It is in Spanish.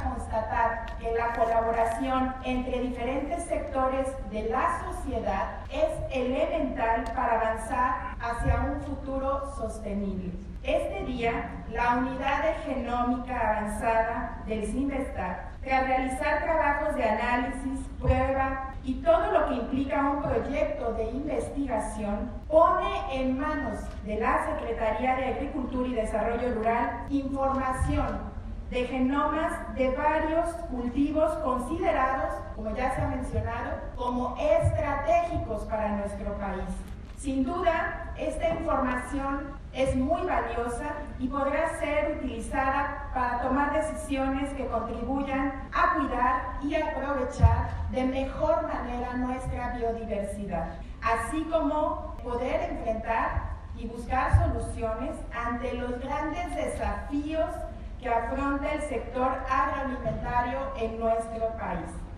constatar que la colaboración entre diferentes sectores de la sociedad es elemental para avanzar hacia un futuro sostenible. Este día, la Unidad de Genómica Avanzada del CINVESTAR, tras realizar trabajos de análisis, prueba y todo lo que implica un proyecto de investigación, pone en manos de la Secretaría de Agricultura y Desarrollo Rural información de genomas de varios cultivos considerados, como ya se ha mencionado, como estratégicos para nuestro país. Sin duda, esta información es muy valiosa y podrá ser utilizada para tomar decisiones que contribuyan a cuidar y aprovechar de mejor manera nuestra biodiversidad, así como poder enfrentar y buscar soluciones ante los grandes desafíos que afronta el sector agroalimentario en nuestro país.